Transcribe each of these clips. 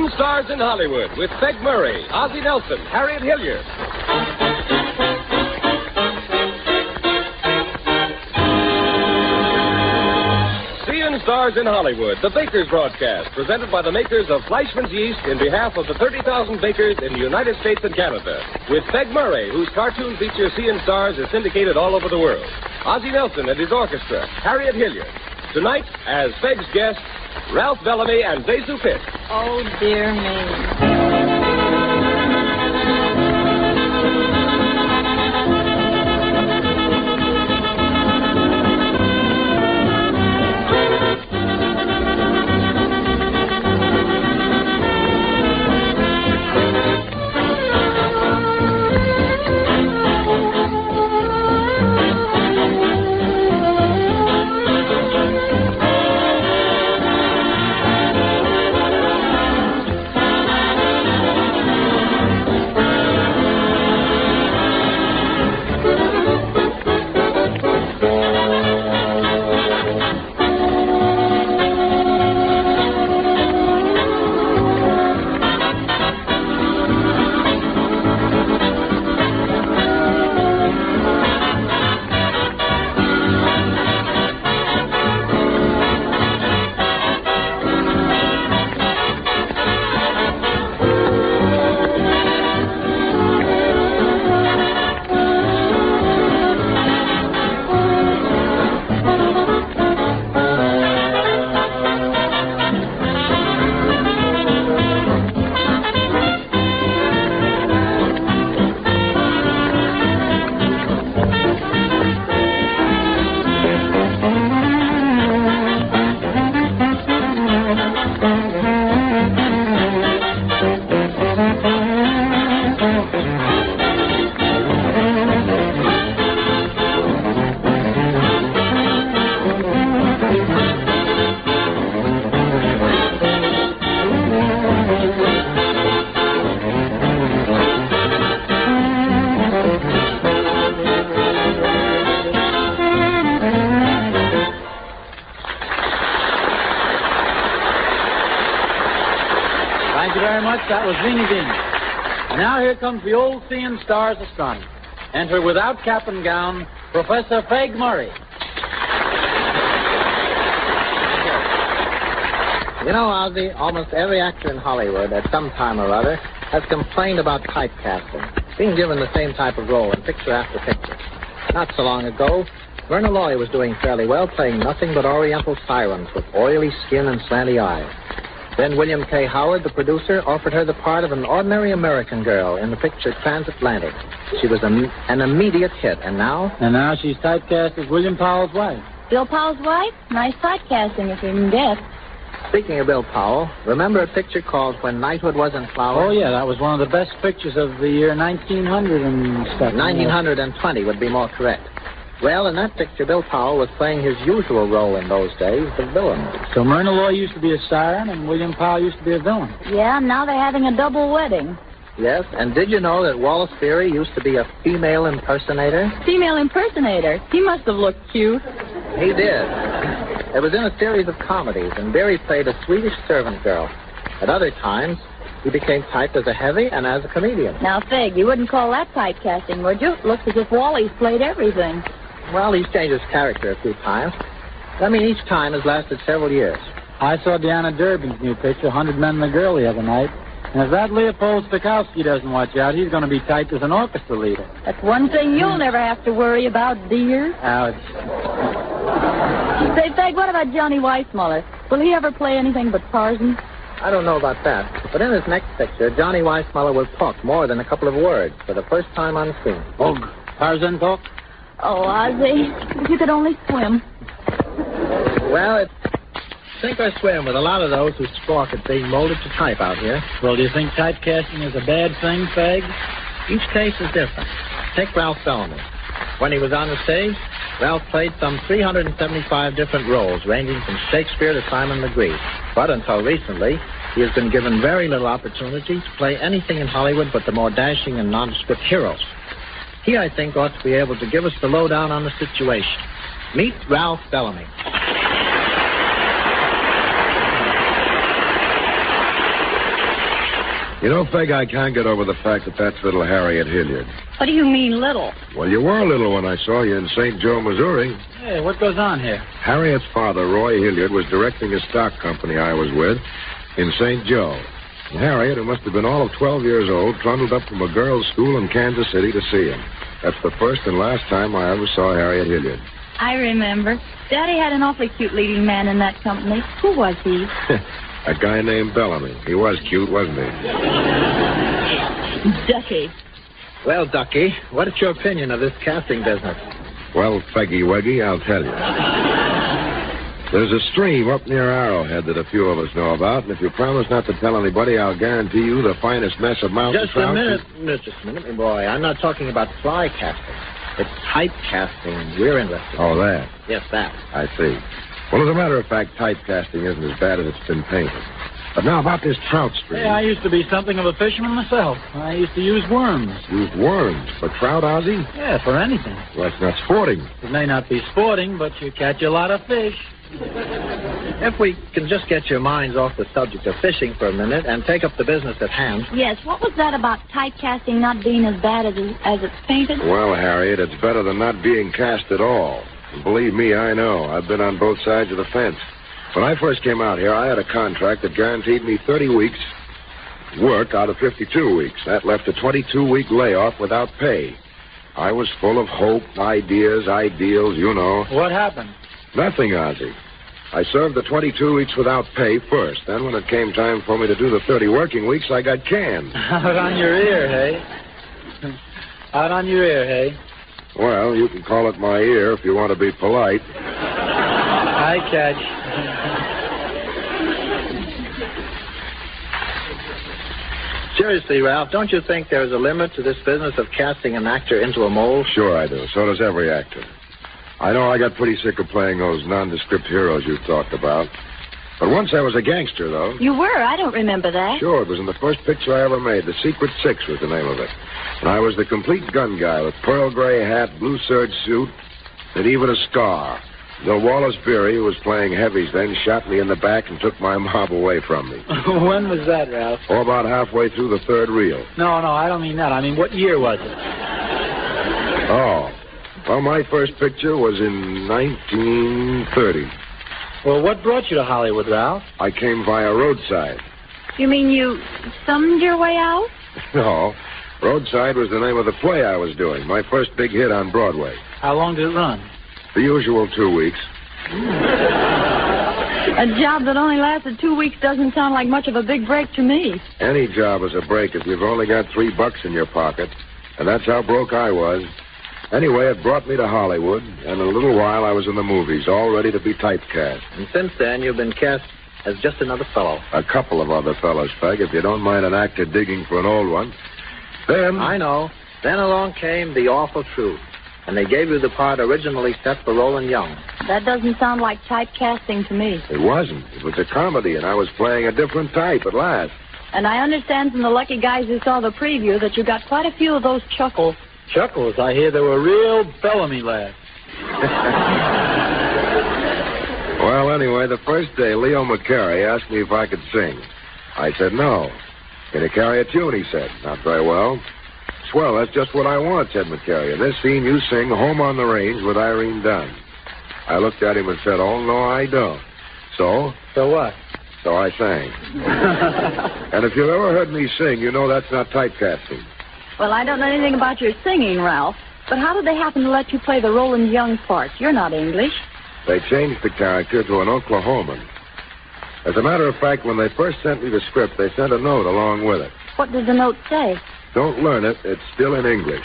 Seeing Stars in Hollywood with Peg Murray, Ozzie Nelson, Harriet Hilliard. Seeing Stars in Hollywood, the Baker's broadcast, presented by the makers of Fleischmann's Yeast in behalf of the 30,000 bakers in the United States and Canada. With Peg Murray, whose cartoon feature Seeing Stars is syndicated all over the world. Ozzie Nelson and his orchestra, Harriet Hilliard. Tonight, as Peg's guests, Ralph Bellamy and Zazu Pitt. Oh, dear me. That was Zini Zini. Now here comes the old Seeing Stars astronomer. Enter without cap and gown, Professor Peg Murray. You know, Ozzie, almost every actor in Hollywood at some time or other has complained about typecasting, being given the same type of role in picture after picture. Not so long ago, Myrna Loy was doing fairly well, playing nothing but Oriental sirens with oily skin and slanty eyes. Then William K. Howard, the producer, offered her the part of an ordinary American girl in the picture Transatlantic. She was an immediate hit, and now? And now she's typecast as William Powell's wife. Bill Powell's wife? Nice typecasting if you can get. Speaking of Bill Powell, remember a picture called When Knighthood Was in Flower? Oh, yeah, that was one of the best pictures of the year 1900 and stuff. 1920 would be more correct. Well, in that picture, Bill Powell was playing his usual role in those days, the villain. So Myrna Loy used to be a siren and William Powell used to be a villain. Yeah, now they're having a double wedding. Yes, and did you know that Wallace Beery used to be a female impersonator? Female impersonator? He must have looked cute. He did. It was in a series of comedies, and Beery played a Swedish servant girl. At other times, he became typed as a heavy and as a comedian. Now, Fig, you wouldn't call that typecasting, would you? Looks as if Wally's played everything. Well, he's changed his character a few times. I mean, each time has lasted several years. I saw Deanna Durbin's new picture, 100 Men and a Girl, the other night. And if that Leopold Stokowski doesn't watch out, he's going to be typed as an orchestra leader. That's one thing you'll never have to worry about, dear. Ouch. Say, Feg, what about Johnny Weissmuller? Will he ever play anything but Tarzan? I don't know about that. But in his next picture, Johnny Weissmuller will talk more than a couple of words for the first time on screen. Oh, Tarzan talk? Oh, Ozzie, if you could only swim. Well, it's sink or swim with a lot of those who squawk at being molded to type out here. Well, do you think typecasting is a bad thing, Feg? Each case is different. Take Ralph Bellamy. When he was on the stage, Ralph played some 375 different roles, ranging from Shakespeare to Simon Legree. But until recently, he has been given very little opportunity to play anything in Hollywood but the more dashing and nondescript heroes. He, I think, ought to be able to give us the lowdown on the situation. Meet Ralph Bellamy. You know, Feg, I can't get over the fact that that's little Harriet Hilliard. What do you mean, little? Well, you were little when I saw you in St. Joe, Missouri. Hey, what goes on here? Harriet's father, Roy Hilliard, was directing a stock company I was with in St. Joe. And Harriet, who must have been all of 12 years old, trundled up from a girls' school in Kansas City to see him. That's the first and last time I ever saw Harriet Hilliard. I remember. Daddy had an awfully cute leading man in that company. Who was he? A guy named Bellamy. He was cute, wasn't he? Ducky. Well, Ducky, what is your opinion of this casting business? Well, Feggy Weggy, I'll tell you. There's a stream up near Arrowhead that a few of us know about, and if you promise not to tell anybody, I'll guarantee you the finest mess of mountain Just a minute, my boy. I'm not talking about fly casting. It's typecasting we're interested in. Oh, that? Yes, that. I see. Well, as a matter of fact, typecasting isn't as bad as it's been painted. But now about this trout stream. Hey, I used to be something of a fisherman myself. I used to use worms. Use worms for trout, Ozzy? Yeah, for anything. Well, that's not sporting. It may not be sporting, but you catch a lot of fish. If we can just get your minds off the subject of fishing for a minute and take up the business at hand. Yes, what was that about typecasting not being as bad as it's painted? Well, Harriet, it's better than not being cast at all. And believe me, I know. I've been on both sides of the fence. When I first came out here, I had a contract that guaranteed me 30 weeks work out of 52 weeks. That left a 22-week layoff without pay. I was full of hope, ideas, ideals, you know. What happened? Nothing, Ozzy. I served the 22 weeks without pay first. Then when it came time for me to do the 30 working weeks, I got canned. Out on your ear, hey? Out on your ear, hey? Well, you can call it my ear if you want to be polite. I catch. Seriously, Ralph, don't you think there's a limit to this business of casting an actor into a mold? Sure I do. So does every actor. I know I got pretty sick of playing those nondescript heroes you talked about. But once I was a gangster, though. You were? I don't remember that. Sure, it was in the first picture I ever made. The Secret Six was the name of it. And I was the complete gun guy with pearl gray hat, blue serge suit, and even a scar. Though Wallace Beery, who was playing heavies then, shot me in the back and took my mob away from me. When was that, Ralph? Oh, about halfway through the third reel. No, I don't mean that. I mean, what year was it? Oh. Well, my first picture was in 1930. Well, what brought you to Hollywood, Ralph? I came via Roadside. You mean you summed your way out? No. Roadside was the name of the play I was doing. My first big hit on Broadway. How long did it run? The usual 2 weeks. A job that only lasted 2 weeks doesn't sound like much of a big break to me. Any job is a break if you've only got $3 in your pocket. And that's how broke I was. Anyway, it brought me to Hollywood, and in a little while I was in the movies, all ready to be typecast. And since then, you've been cast as just another fellow. A couple of other fellows, Peg, if you don't mind an actor digging for an old one. Then... I know. Then along came The Awful Truth, and they gave you the part originally set for Roland Young. That doesn't sound like typecasting to me. It wasn't. It was a comedy, and I was playing a different type at last. And I understand from the lucky guys who saw the preview that you got quite a few of those chuckles. Chuckles? I hear they were real Bellamy laughs. Well, anyway, the first day, Leo McCarey asked me if I could sing. I said no. Can you carry a tune, he said. Not very well. Swell, that's just what I want, said McCarey. In this scene, you sing Home on the Range with Irene Dunn. I looked at him and said, oh, no, I don't. So? So what? So I sang. And if you've ever heard me sing, you know that's not typecasting. Well, I don't know anything about your singing, Ralph. But how did they happen to let you play the Roland Young part? You're not English. They changed the character to an Oklahoman. As a matter of fact, when they first sent me the script, they sent a note along with it. What did the note say? Don't learn it. It's still in English.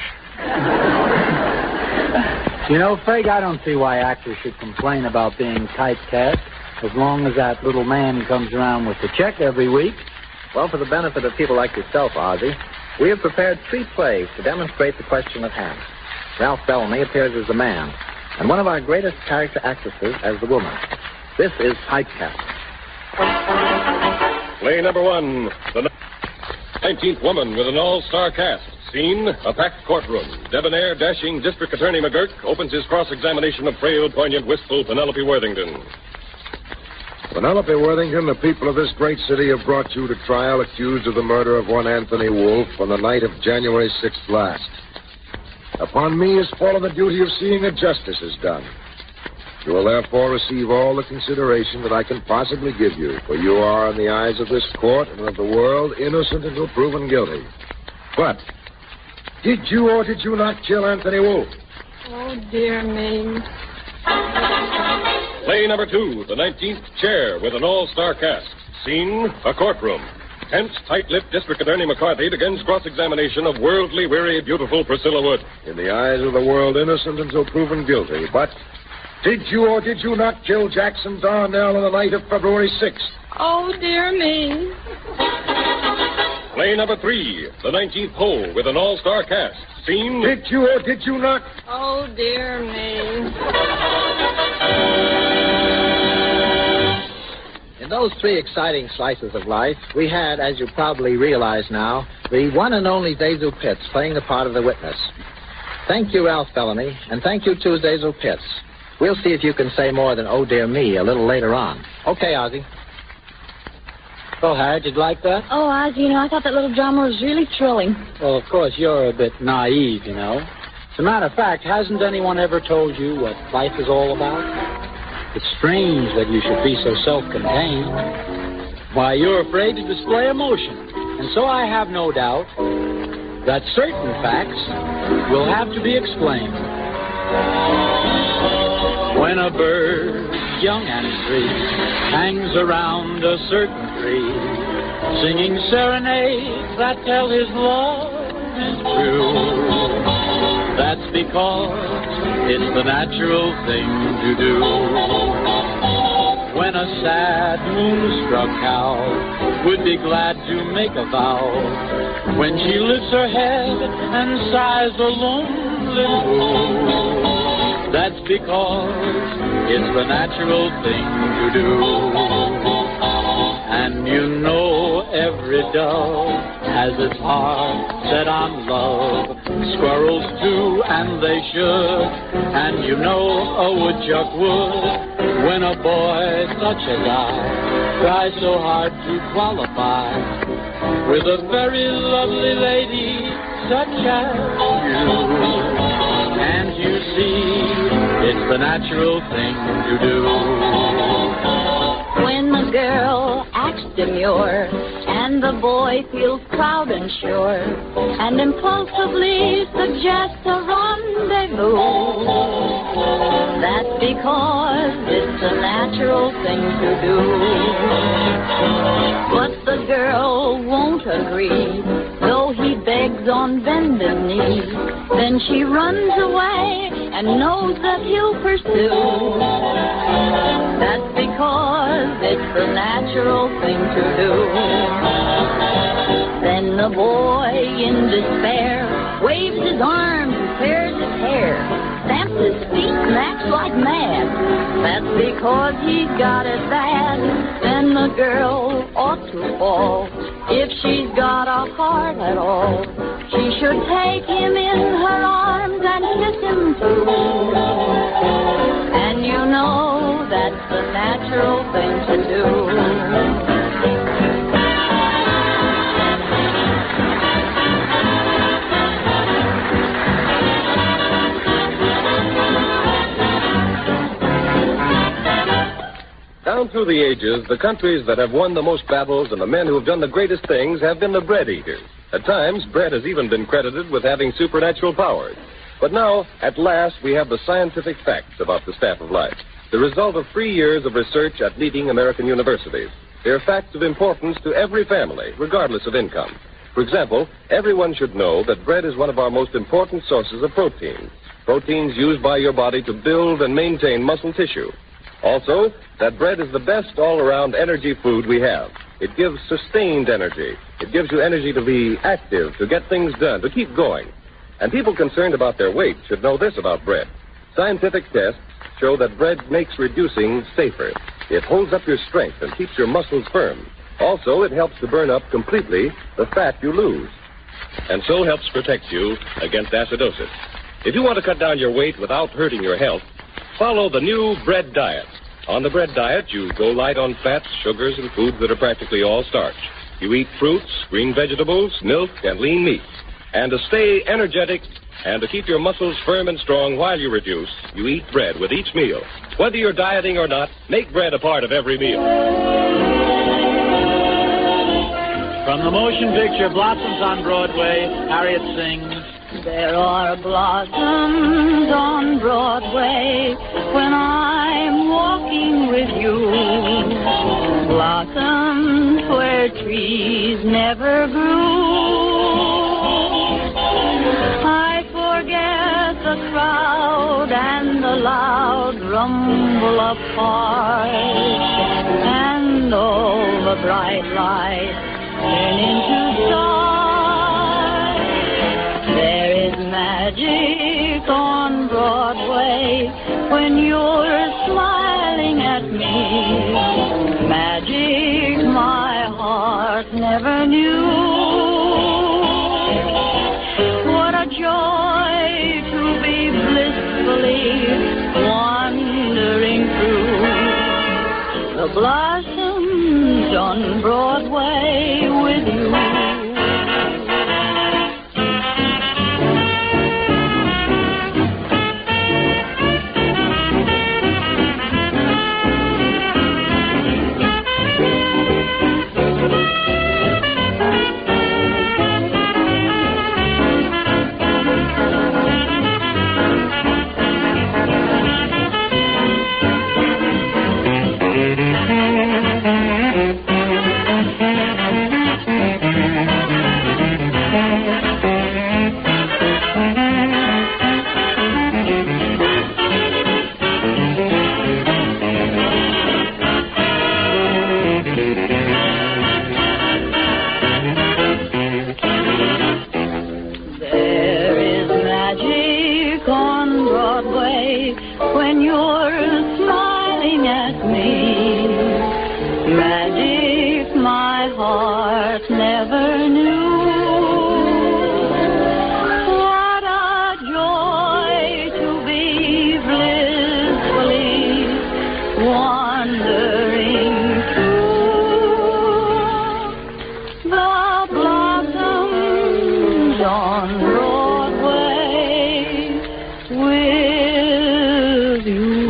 You know, Feg, I don't see why actors should complain about being typecast as long as that little man comes around with the check every week. Well, for the benefit of people like yourself, Ozzy, we have prepared 3 plays to demonstrate the question at hand. Ralph Bellamy appears as the man, and one of our greatest character actresses as the woman. This is typecasting. Play number 1, the 19th woman with an all-star cast. Scene, a packed courtroom. Debonair, dashing District Attorney McGurk opens his cross-examination of frail, poignant, wistful Penelope Worthington. Penelope Worthington, the people of this great city have brought you to trial accused of the murder of one Anthony Wolfe on the night of January 6th last. Upon me has fallen the duty of seeing that justice is done. You will therefore receive all the consideration that I can possibly give you, for you are, in the eyes of this court and of the world, innocent until proven guilty. But, did you or did you not kill Anthony Wolfe? Oh, dear me. Play number 2, the 19th chair with an all-star cast. Scene, a courtroom. Tense, tight-lipped District Attorney McCarthy begins cross-examination of worldly weary, beautiful Priscilla Wood. In the eyes of the world, innocent until proven guilty. But, did you or did you not kill Jackson Darnell on the night of February 6th? Oh, dear me. Play number 3, the 19th hole with an all-star cast. Scene... Did you or did you not? Oh, dear me. In those 3 exciting slices of life, we had, as you probably realize now, the one and only Zazu Pitts playing the part of the witness. Thank you, Ralph Bellamy, and thank you, too, Zazu Pitts. We'll see if you can say more than "oh, dear me" a little later on. Okay, Ozzie. Well, Harry, did you like that? Oh, Ozzie, I thought that little drama was really thrilling. Well, of course, you're a bit naive, As a matter of fact, hasn't anyone ever told you what life is all about? It's strange that you should be so self-contained. Why, you're afraid to display emotion. And so I have no doubt that certain facts will have to be explained. When a bird, young and free, hangs around a certain tree, singing serenades that tell his love is true, that's because it's the natural thing to do. When a sad, moonstruck cow would be glad to make a vow, when she lifts her head and sighs a lonely moo, that's because it's the natural thing to do. And every dove has its heart set on love. Squirrels too, and they should. And a woodchuck would when a boy such as I tries so hard to qualify with a very lovely lady such as you. And you see, it's the natural thing to do. When the girl acts demure and the boy feels proud and sure and impulsively suggests a rendezvous, that's because it's a natural thing to do. But the girl won't agree, though he begs on bended knee. Then she runs away and knows that he'll pursue. That's because it's the natural thing to do. Then the boy, in despair, waves his arms and tears his hair, stamps his feet and acts like mad. That's because he's got it bad. Then the girl ought to fall. If she's got a heart at all, she should take him in her arms and kiss him too. And that's the natural thing to do. Down through the ages, the countries that have won the most battles and the men who have done the greatest things have been the bread eaters. At times, bread has even been credited with having supernatural powers. But now, at last, we have the scientific facts about the staff of life, the result of 3 years of research at leading American universities. They are facts of importance to every family, regardless of income. For example, everyone should know that bread is one of our most important sources of protein. Proteins used by your body to build and maintain muscle tissue. Also, that bread is the best all-around energy food we have. It gives sustained energy. It gives you energy to be active, to get things done, to keep going. And people concerned about their weight should know this about bread. Scientific tests show that bread makes reducing safer. It holds up your strength and keeps your muscles firm. Also, it helps to burn up completely the fat you lose, and so helps protect you against acidosis. If you want to cut down your weight without hurting your health, follow the new bread diet. On the bread diet, you go light on fats, sugars, and foods that are practically all starch. You eat fruits, green vegetables, milk, and lean meats. And to stay energetic and to keep your muscles firm and strong while you reduce, you eat bread with each meal. Whether you're dieting or not, make bread a part of every meal. From the motion picture Blossoms on Broadway, Harriet sings, There are blossoms on Broadway when I'm walking with you. Blossoms where trees never grew. I forget the crowd and the loud rumble of cars and all the bright lights turn into stars. There is magic on Broadway when you're smiling at me. Magic my heart never knew. What a joy to be blissfully wandering through the blossoms on Broadway with you. When you're smiling at me, magic my heart never knew. What a joy to be blissfully wandering through the blossoms on Broadway with you.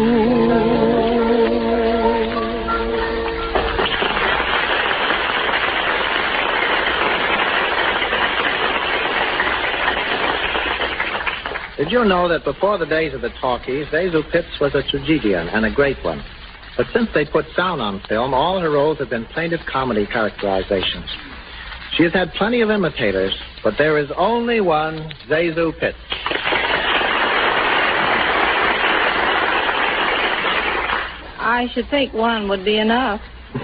Did you know that before the days of the talkies, Zazu Pitts was a tragedian and a great one? But since they put sound on film, all her roles have been plaintive comedy characterizations. She has had plenty of imitators, but there is only one Zazu Pitts. I should think one would be enough.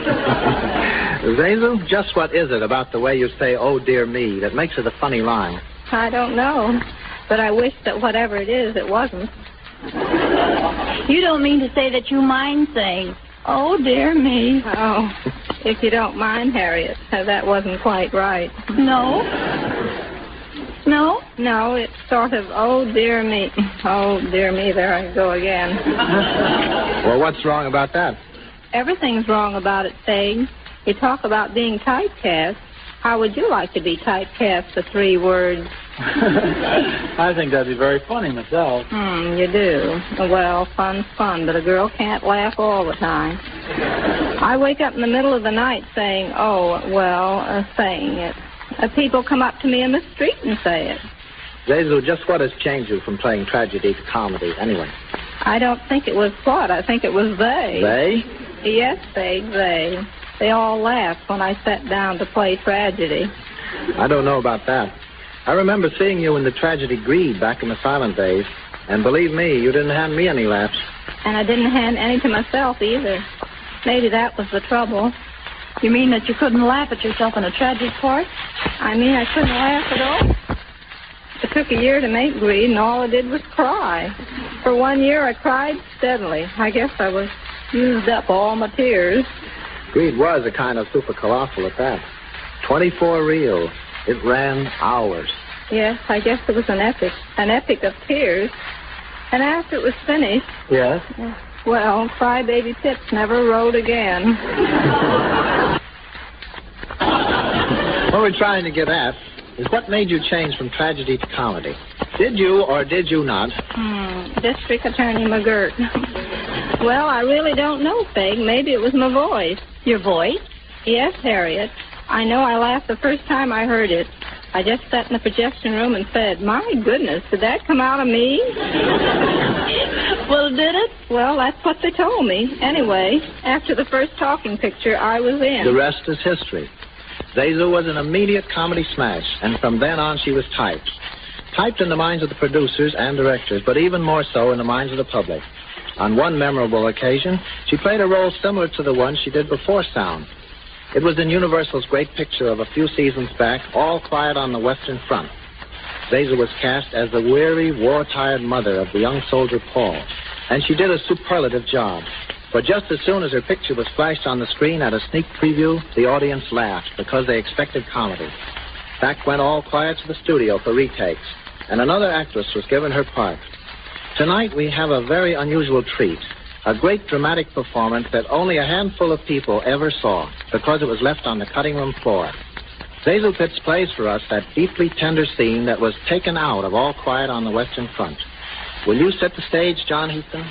Zazu, just what is it about the way you say, oh, dear me, that makes it a funny line? I don't know, but I wish that whatever it is, it wasn't. You don't mean to say that you mind saying, oh, dear me. Oh, if you don't mind, Harriet, that wasn't quite right. No? No? No, it's sort of, oh, dear me. Oh, dear me, there I go again. Well, what's wrong about that? Everything's wrong about it, Fag. You talk about being typecast. How would you like to be typecast for 3 words? I think that'd be very funny myself. You do. Well, fun's fun, but a girl can't laugh all the time. I wake up in the middle of the night saying, saying it. People come up to me in the street and say it. Zazu, just what has changed you from playing tragedy to comedy, anyway? I don't think it was what. I think it was they. They? Yes, they. They all laughed when I sat down to play tragedy. I don't know about that. I remember seeing you in the tragedy Greed back in the silent days, and believe me, you didn't hand me any laughs. And I didn't hand any to myself either. Maybe that was the trouble. You mean that you couldn't laugh at yourself in a tragic part? I mean I couldn't laugh at all. It took a year to make Greed, and all I did was cry. For 1 year, I cried steadily. I guess I was used up all my tears. Greed was a kind of super colossal at that. 24 reels. It ran hours. Yes, I guess it was an epic of tears. And after it was finished... Yes? Well, Crybaby Pips never rode again. What we're trying to get at is what made you change from tragedy to comedy? Did you or did you not? District Attorney McGirt. Well, I really don't know, Peg. Maybe it was my voice. Your voice? Yes, Harriet. I know I laughed the first time I heard it. I just sat in the projection room and said, my goodness, did that come out of me? Well, did it? Well, that's what they told me. Anyway, after the first talking picture, I was in. The rest is history. Zazu was an immediate comedy smash, and from then on she was typed. Typed in the minds of the producers and directors, but even more so in the minds of the public. On one memorable occasion, she played a role similar to the one she did before Sound. It was in Universal's great picture of a few seasons back, All Quiet on the Western Front. Zazu was cast as the weary, war-tired mother of the young soldier Paul, and she did a superlative job. But just as soon as her picture was flashed on the screen at a sneak preview, the audience laughed because they expected comedy. Back went All Quiet to the studio for retakes, and another actress was given her part. Tonight we have a very unusual treat, a great dramatic performance that only a handful of people ever saw because it was left on the cutting room floor. Zazu Pitts plays for us that deeply tender scene that was taken out of All Quiet on the Western Front. Will you set the stage, John Heaton?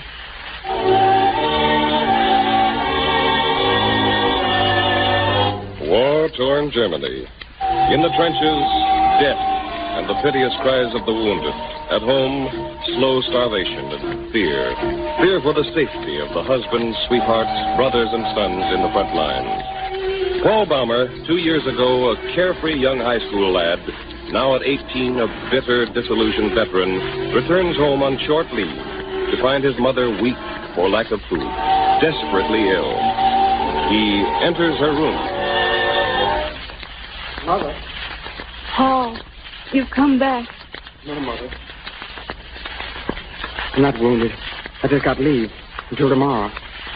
War-torn Germany. In the trenches, death and the piteous cries of the wounded. At home, slow starvation and fear. Fear for the safety of the husbands, sweethearts, brothers, and sons in the front lines. Paul Baumer, 2 years ago, a carefree young high school lad, now at 18, a bitter, disillusioned veteran, returns home on short leave to find his mother weak for lack of food, desperately ill. He enters her room. Mother. Paul, you've come back. No, Mother. I'm not wounded. I just got leave until tomorrow.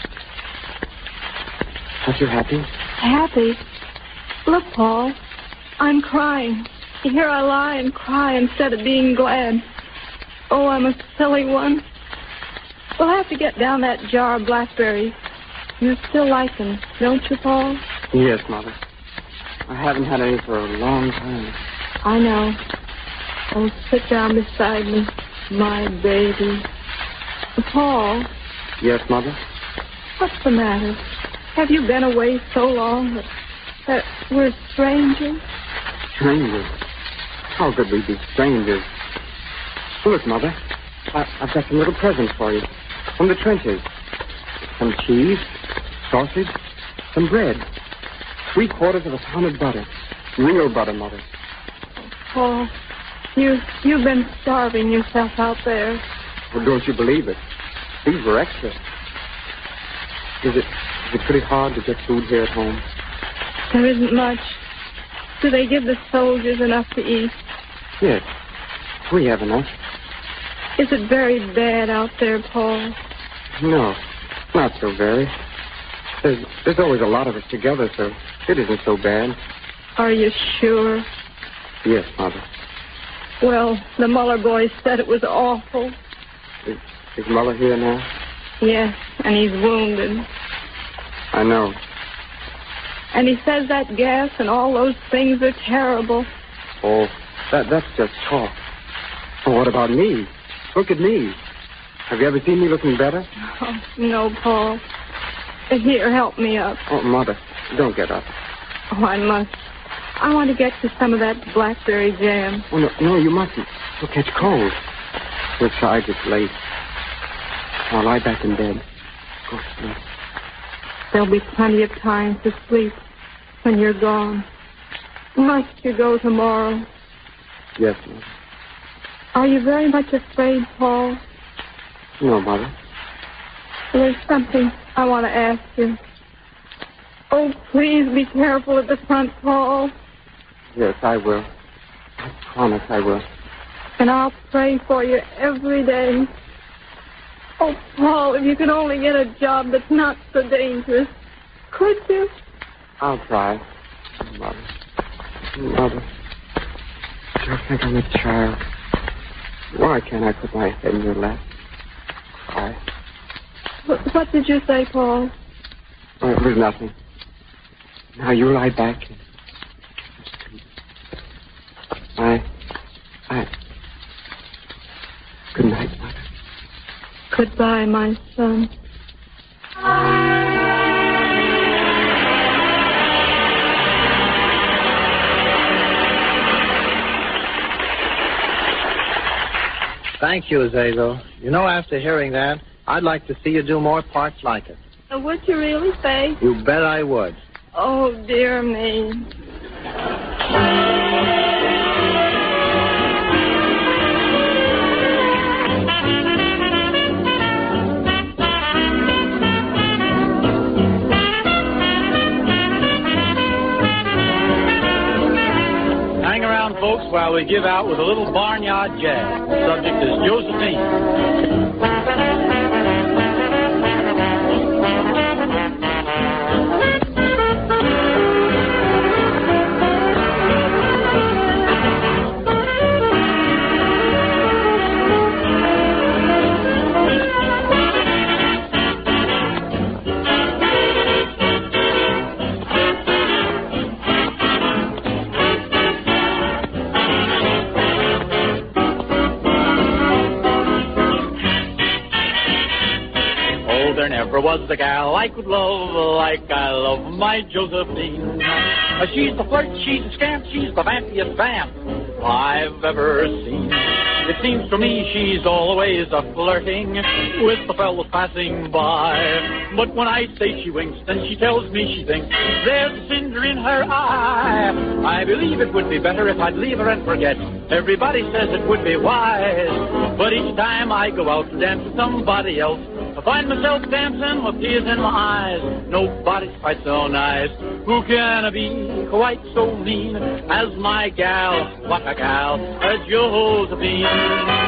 Aren't you happy? Happy? Look, Paul, I'm crying. Here I lie and cry instead of being glad. Oh, I'm a silly one. We'll have to get down that jar of blackberries. You still like them, don't you, Paul? Yes, Mother. I haven't had any for a long time. I know. Oh, sit down beside me, my baby. Paul. Yes, Mother? What's the matter? Have you been away so long that we're strangers? Strangers? How could we be strangers? Look, Mother, I've got some little presents for you from the trenches. Some cheese, sausage, some bread, 3/4 of a pound of butter. Real butter, Mother. Paul, you've been starving yourself out there. Well, don't you believe it? These were extra. Is it pretty hard to get food here at home? There isn't much. Do they give the soldiers enough to eat? Yes, we have enough. Is it very bad out there, Paul? No, not so very. There's always a lot of us together, so it isn't so bad. Are you sure? Yes, Mother. Well, the Muller boys said it was awful. Is Muller here now? Yes, and he's wounded. I know. And he says that gas and all those things are terrible. Oh, that's just talk. Oh, what about me? Look at me. Have you ever seen me looking better? Oh, no, Paul. Here, help me up. Oh, Mother, don't get up. Oh, I must. I want to get to some of that blackberry jam. Oh, no, you mustn't. You'll catch cold. Besides, it's late. I'll lie back in bed. Go to sleep. There'll be plenty of time to sleep when you're gone. Must you go tomorrow? Yes, Mother. Are you very much afraid, Paul? No, Mother. There's something I want to ask you. Oh, please be careful at the front, Paul. Yes, I will. I promise I will. And I'll pray for you every day. Oh, Paul, if you could only get a job that's not so dangerous. Could you? I'll try. Mother. Mother. I think I'm a child. Why can't I put my head in your lap? Cry. What did you say, Paul? Oh, it was nothing. Now you lie back. Good night, Mother. Goodbye, my son. Thank you, Azazel. You know, after hearing that, I'd like to see you do more parts like it. Would you really, Faye? You bet I would. Oh, dear me. Hang around, folks, while we give out with a little barnyard jazz. The subject is Josephine. Never was a gal I could love like I love my Josephine. She's the flirt, she's the scamp, she's the vampiest vamp I've ever seen. It seems to me she's always a-flirting with the fellows passing by. But when I say she winks, then she tells me she thinks there's a cinder in her eye. I believe it would be better if I'd leave her and forget. Everybody says it would be wise. But each time I go out to dance with somebody else, I find myself dancing with tears in my eyes. Nobody's quite so nice. Who can I be quite so mean as my gal? What a gal, a Josephine.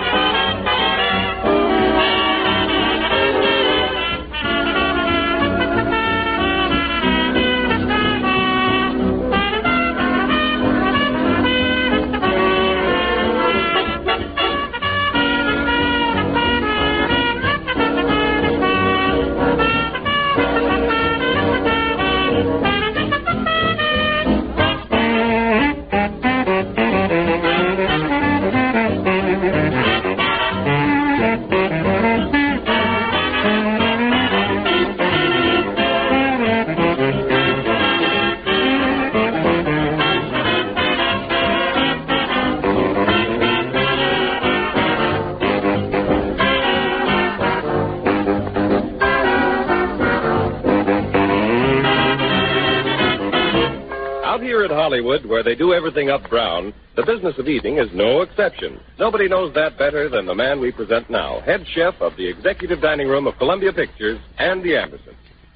Hollywood, where they do everything up brown, the business of eating is no exception. Nobody knows that better than the man we present now, head chef of the executive dining room of Columbia Pictures, Andy Anderson.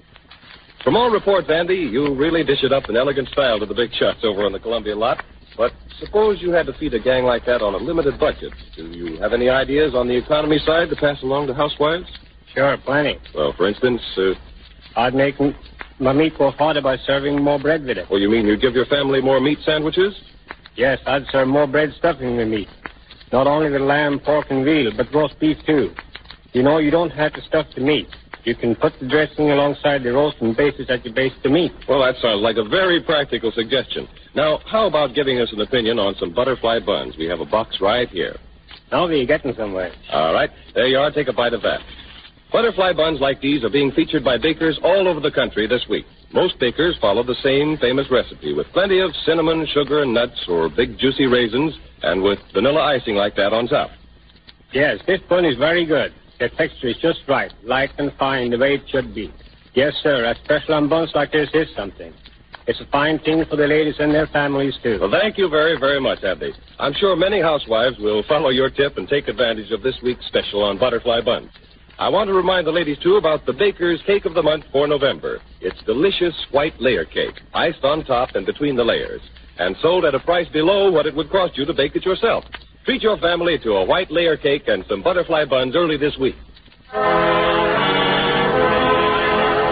From all reports, Andy, you really dish it up in elegant style to the big shots over on the Columbia lot. But suppose you had to feed a gang like that on a limited budget. Do you have any ideas on the economy side to pass along to housewives? Sure, plenty. Well, for instance, I'd make my meat go harder by serving more bread with it. Well, you mean you'd give your family more meat sandwiches? Yes, I'd serve more bread stuffing with meat. Not only with lamb, pork, and veal, but roast beef, too. You know, you don't have to stuff the meat. You can put the dressing alongside the roast and baste it as you baste the meat. Well, that sounds like a very practical suggestion. Now, how about giving us an opinion on some butterfly buns? We have a box right here. Now we're getting somewhere. All right. There you are. Take a bite of that. Butterfly buns like these are being featured by bakers all over the country this week. Most bakers follow the same famous recipe with plenty of cinnamon, sugar, and nuts, or big juicy raisins, and with vanilla icing like that on top. Yes, this bun is very good. The texture is just right, light and fine, the way it should be. Yes, sir, especially on buns like this is something. It's a fine thing for the ladies and their families, too. Well, thank you very, very much, Abby. I'm sure many housewives will follow your tip and take advantage of this week's special on butterfly buns. I want to remind the ladies, too, about the Baker's Cake of the Month for November. It's delicious white layer cake, iced on top and between the layers, and sold at a price below what it would cost you to bake it yourself. Treat your family to a white layer cake and some butterfly buns early this week.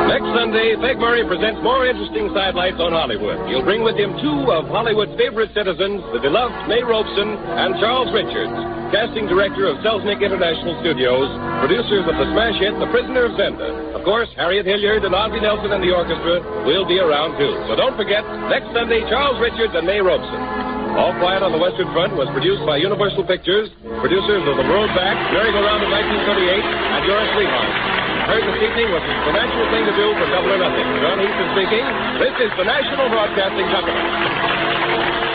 Next Sunday, Peg Murray presents more interesting sidelights on Hollywood. He'll bring with him two of Hollywood's favorite citizens, the beloved May Robeson and Charles Richards, casting director of Selznick International Studios, producers of the smash hit The Prisoner of Zenda. Of course, Harriet Hilliard and Ozzie Nelson and the orchestra will be around, too. So don't forget, next Sunday, Charles Richards and May Robeson. All Quiet on the Western Front was produced by Universal Pictures, producers of The World Back, Merry-Go-Round of 1938, and Your Sweetheart. Heard this evening was the natural thing to do for Double or Nothing. John Heaton speaking. This is the National Broadcasting Company.